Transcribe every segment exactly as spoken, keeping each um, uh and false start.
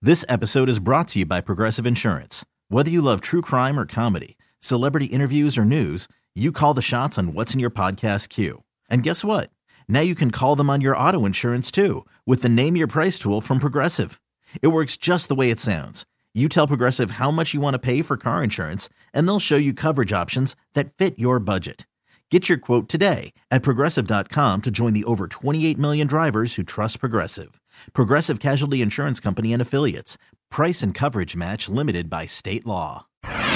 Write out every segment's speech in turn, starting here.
This episode is brought to you by Progressive Insurance. Whether you love true crime or comedy, celebrity interviews or news, you call the shots on what's in your podcast queue. And guess what? Now you can call them on your auto insurance too with the Name Your Price tool from Progressive. It works just the way it sounds. You tell Progressive how much you want to pay for car insurance, and they'll show you coverage options that fit your budget. Get your quote today at Progressive dot com to join the over twenty-eight million drivers who trust Progressive. Progressive Casualty Insurance Company and Affiliates. Price and coverage match limited by state law.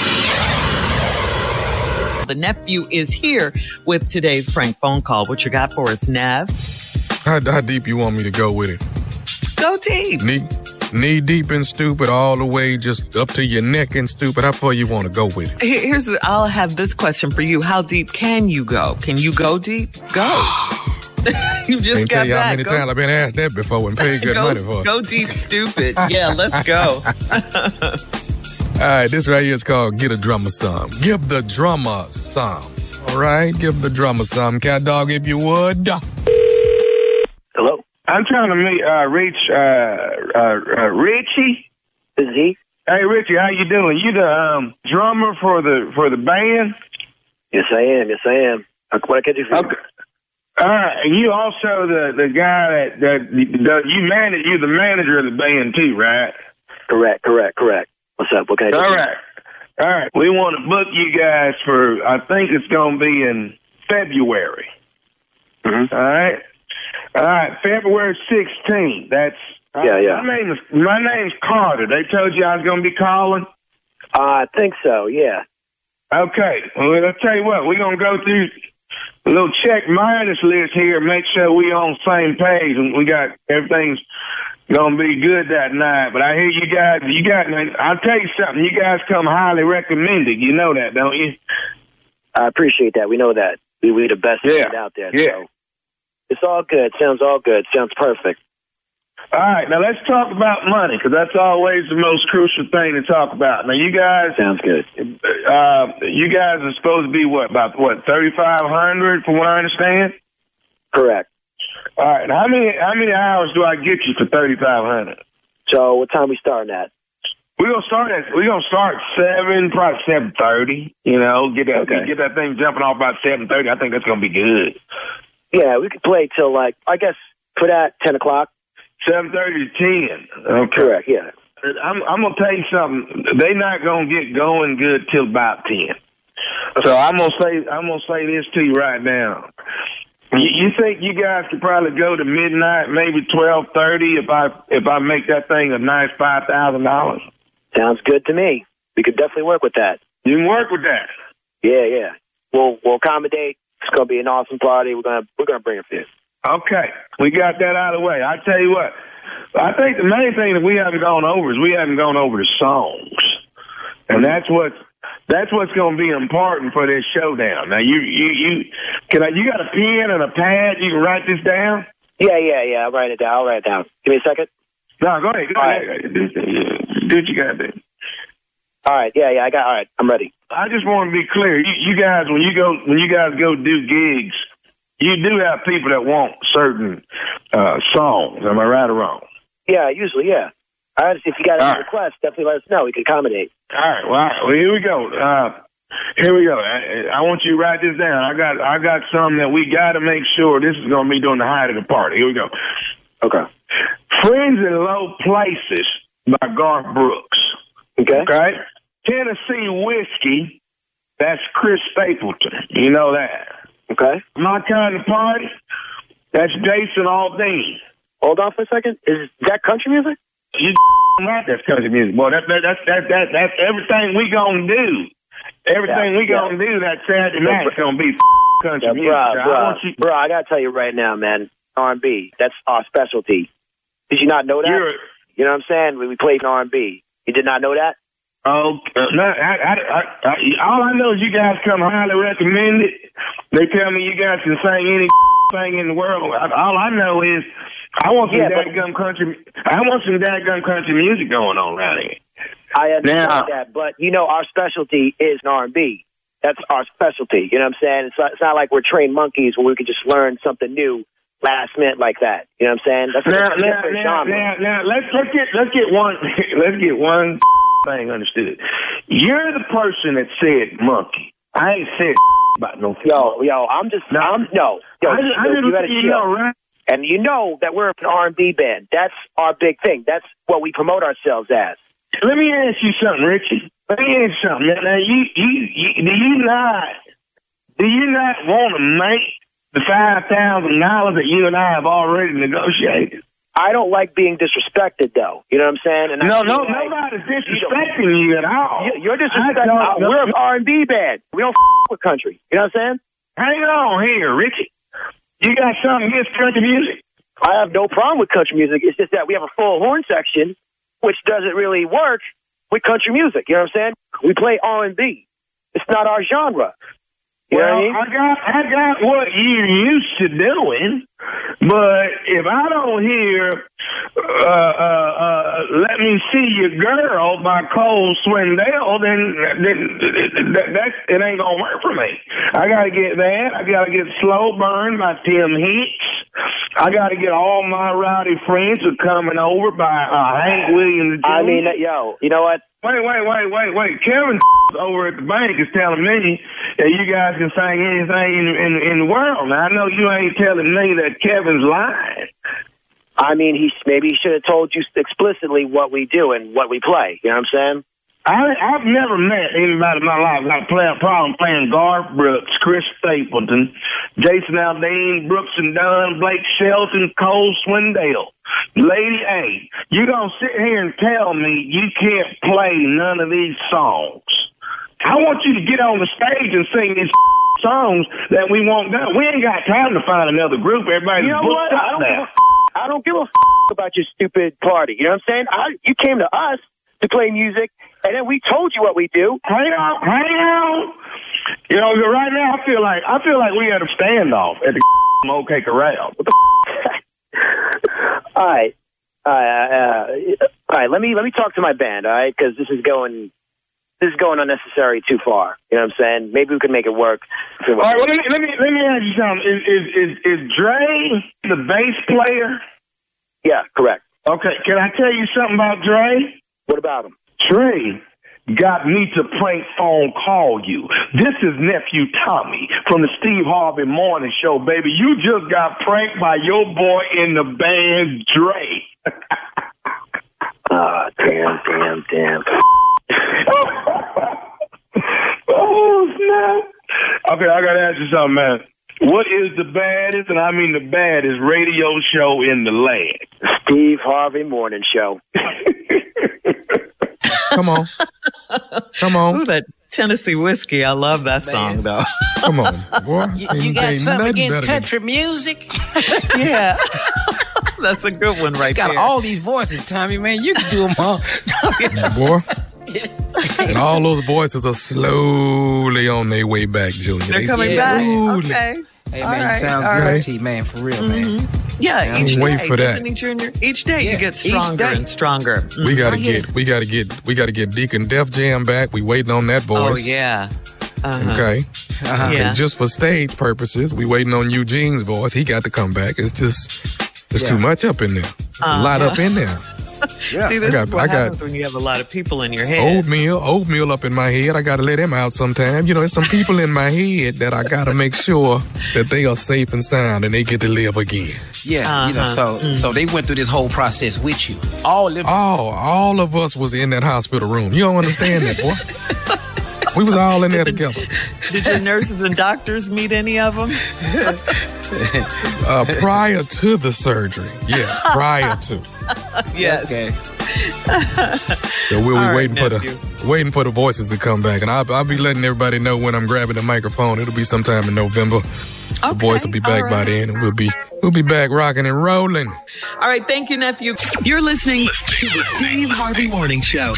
The nephew is here with today's prank phone call. What you got for us, Nev? How, how deep you want me to go with it? Go deep. Knee, knee deep and stupid, all the way just up to your neck and stupid. How far you want to go with it? Here- Here's the, I'll have this question for you. How deep can you go? Can you go deep? Go. You just Can't got tell you that. how many Go- times I've been asked that before and paid good go, money for it. Go deep, stupid. Yeah, let's go. All right, this right here is called Get a Drummer Some. Give the drummer some. All right, give the drummer some. Cat dog, if you would. Hello? I'm trying to meet, uh, reach, uh, uh, uh, Richie. This is he? Hey, Richie, how you doing? You the, um, drummer for the, for the band? Yes, I am. Yes, I am. Uh, What can I do for you? Okay. All right, and you also the, the guy that, that, the, you manage, you're the manager of the band too, right? Correct, correct, correct. What's up? What can I do All for you? right. All right. We want to book you guys for, I think it's going to be in February. Mm-hmm. All right. All right. February sixteenth. That's, uh, Yeah, yeah. My name is, my name's Carter. They told you I was going to be calling? Uh, I think so, yeah. Okay. Well, I'll tell you what, we're going to go through a little check minus list here, make sure we on the same page and we got everything's going to be good that night. But I hear you guys, you got, I'll tell you something, you guys come highly recommended. You know that, don't you? I appreciate that. We know that. We, we're the best Yeah, band out there. yeah. So it's all good. Sounds all good. Sounds perfect. All right, now let's talk about money, because that's always the most crucial thing to talk about. Now, you guys, Sounds good. uh, you guys are supposed to be what, about what, thirty-five hundred, from what I understand? Correct. All right, now how many how many hours do I get you for thirty-five hundred? So what time we starting at? We're gonna start at we're gonna start seven, probably seven thirty. You know, get that Okay. get that thing jumping off about seven thirty. I think that's gonna be good. Yeah, we could play till like, I guess, put at ten o'clock. Seven thirty to ten. Okay. Correct, yeah. I'm I'm gonna tell you something. They not gonna get going good till about ten. So I'm gonna say I'm gonna say this to you right now. You, you think you guys could probably go to midnight, maybe twelve thirty, if I if I make that thing a nice five thousand dollars? Sounds good to me. We could definitely work with that. You can work with that. Yeah, yeah. We'll we'll accommodate. It's gonna be an awesome party. We're gonna we're gonna bring it for you. Okay, we got that out of the way. I tell you what, I think the main thing that we haven't gone over is we haven't gone over the songs, and that's what that's what's going to be important for this showdown. Now, you you you can I, you got a pen and a pad? You can write this down. Yeah, yeah, yeah. I'll write it down. I'll write it down. Give me a second. No, go ahead. Go All ahead. Do do what you got to do. All right. Yeah, yeah. I got. All right. I'm ready. I just want to be clear. You, you guys, when you go when you guys go do gigs, you do have people that want certain uh, songs. Am I right or wrong? Yeah, usually, yeah. All right. If you got any All right. requests, definitely let us know. We can accommodate. All right. Well, all right. Well, here we go. Uh, here we go. I, I want you to write this down. I got I got something that we got to make sure this is going to be during the height of the party. Here we go. Okay. Friends in Low Places by Garth Brooks. Okay. Okay. Tennessee Whiskey. That's Chris Stapleton. You know that. Okay. My Kind of Party. That's Jason Aldean. Hold on for a second. Is that country music? You right, that's country music, boy. That, that, that, that, that, that's everything we gonna do. Everything Yeah, we gonna yeah. do that Saturday night is gonna be country Yeah, music. bro, I bro, want you, bro, I gotta tell you right now, man. R and B. That's our specialty. Did you not know that? you're, You know what I'm saying? We, we played R and B. You did not know that? oh, uh, no, I, I, I, I, all I know is you guys come highly recommended. They tell me you guys can sing any thing in the world. All I know is I want some Yeah, but- dadgum country. I want some dadgum country music going on around here. I understand Now- that, but you know our specialty is R and B. That's our specialty. You know what I'm saying? It's not, it's not like we're trained monkeys where we can just learn something new last minute like that. You know what I'm saying? That's a Now, different now, now, genre. now, now, let's let's get let's get one let's get one thing understood. You're the person that said monkey. I ain't said about no. Yo, yo, I'm just, No. I'm no. Yo, I just, I yo, just you gotta you chill. know, right? And you know that we're an R and B band. That's our big thing. That's what we promote ourselves as. Let me ask you something, Richie. Let me ask you something. Now, now you, you, you, do you not, do you not want to make the five thousand dollars that you and I have already negotiated? I don't like being disrespected, though. You know what I'm saying? And No, I no, feel like nobody's disrespecting you at all. you- You're disrespecting. I Uh, don't- we're an R and B band. We don't f- with country. You know what I'm saying? Hang on here, Richie. You got something against country music? I have no problem with country music. It's just that we have a full horn section, which doesn't really work with country music. You know what I'm saying? We play R and B. It's not our genre. You Well, know what I mean? I got I got what you're used to doing, but if I don't hear uh, uh, uh, "Let Me See Your Girl" by Cole Swindell, then, then that, that it ain't gonna work for me. I gotta get that. I gotta get "Slow Burn" by Tim Hicks. I gotta get "All My Rowdy Friends Are Coming Over" by uh, Hank Williams Junior I mean, yo, you know what? Wait, wait, wait, wait, wait. Kevin over at the bank is telling me that you guys can sing anything in, in, in the world. Now, I know you ain't telling me that Kevin's lying. I mean, he maybe he should have told you explicitly what we do and what we play. You know what I'm saying? I, I've never met anybody in my life that play a problem playing Garth Brooks, Chris Stapleton, Jason Aldean, Brooks and Dunn, Blake Shelton, Cole Swindell. Lady A, you gonna sit here and tell me you can't play none of these songs? I want you to get on the stage and sing these songs that we won't do. We ain't got time to find another group. Everybody's You know booked what? up I don't, now. give a, I don't give a about your stupid party. You know what I'm saying? I, you came to us to play music, and then we told you what we do. Hang on, hang on. You know, right now I feel like I feel like we had a standoff at the OK Corral. What the All right, all right, uh, all right. Let me let me talk to my band, all right? Because this is going this is going unnecessary too far. You know what I'm saying? Maybe we can make it work. All right, well, let me let me let me ask you something. Is is is, is Dre the bass player? Yeah, correct. Okay, can I tell you something about Dre? What about him? Dre got me to prank phone call you. This is nephew Tommy from the Steve Harvey Morning Show, baby. You just got pranked by your boy in the band, Dre. Ah, uh, damn, damn, damn. Oh, snap. Okay, I got to ask you something, man. What is the baddest, and I mean the baddest, radio show in the land? Steve Harvey Morning Show. Come on. Come on. Ooh, that Tennessee whiskey. I love that Man. song, though. Come on, boy. You, Ain't- you got ain't something nothing against better than- country music? Yeah. That's a good one right Got there. all these voices, Tommy, man. You can do them all. boy. And all those voices are slowly on their way back, Junior. They're They coming Yeah. back. slowly- Okay. Hey, All man, right, you sound all good, right. T, man, for real, man. Yeah, Sound each good. Wait day, for that. Anthony Junior Each day Yeah, you get each stronger day. and stronger. We gotta I hear get, we gotta get, we gotta get Deacon Def Jam back. We waiting on that Oh voice. yeah. Uh-huh. Okay. Uh-huh. Yeah. And just for stage purposes, we waiting on Eugene's voice. He got to come back. It's just, there's Yeah. too much up in there. There's a lot up in there. Yeah. See, this I got- is what I got- happens when you have a lot of people in your head. Oatmeal, oatmeal up in my head. I gotta let him out sometime. You know, there's some people in my head that I gotta make sure that they are safe and sound and they get to live again. Yeah, you know, Uh-huh. so so they went through this whole process with you. All of them. All, all of us was in that hospital room. You don't understand that, boy. We was all in there together. Did your nurses and doctors meet any of them? Uh, prior to the surgery. Yes, prior to. Yes. Okay. So we'll be All right, waiting for nephew. the waiting for the voices to come back, and I'll, I'll be letting everybody know when I'm grabbing the microphone. It'll be sometime in November. The Okay, voice will be back all by right. then, and we'll be we'll be back rocking and rolling. All right, thank you, nephew. You're listening to the Steve Harvey Morning Show.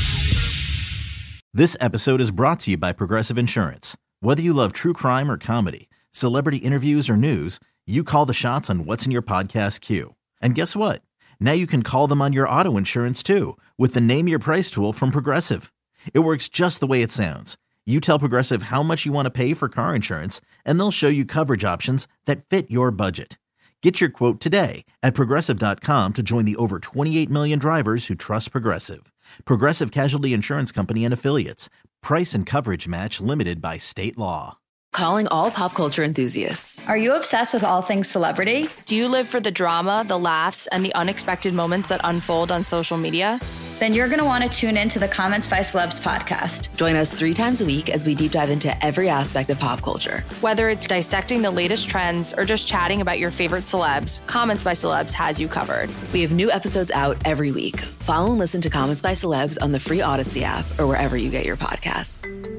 This episode is brought to you by Progressive Insurance. Whether you love true crime or comedy, celebrity interviews or news, you call the shots on what's in your podcast queue. And guess what? Now you can call them on your auto insurance too with the Name Your Price tool from Progressive. It works just the way it sounds. You tell Progressive how much you want to pay for car insurance, and they'll show you coverage options that fit your budget. Get your quote today at Progressive dot com to join the over twenty-eight million drivers who trust Progressive. Progressive Casualty Insurance Company and Affiliates. Price and coverage match limited by state law. Calling all pop culture enthusiasts. Are you obsessed with all things celebrity? Do you live for the drama, the laughs, and the unexpected moments that unfold on social media? Then you're going to want to tune in to the Comments by Celebs podcast. Join us three times a week as we deep dive into every aspect of pop culture. Whether it's dissecting the latest trends or just chatting about your favorite celebs, Comments by Celebs has you covered. We have new episodes out every week. Follow and listen to Comments by Celebs on the free Odyssey app or wherever you get your podcasts.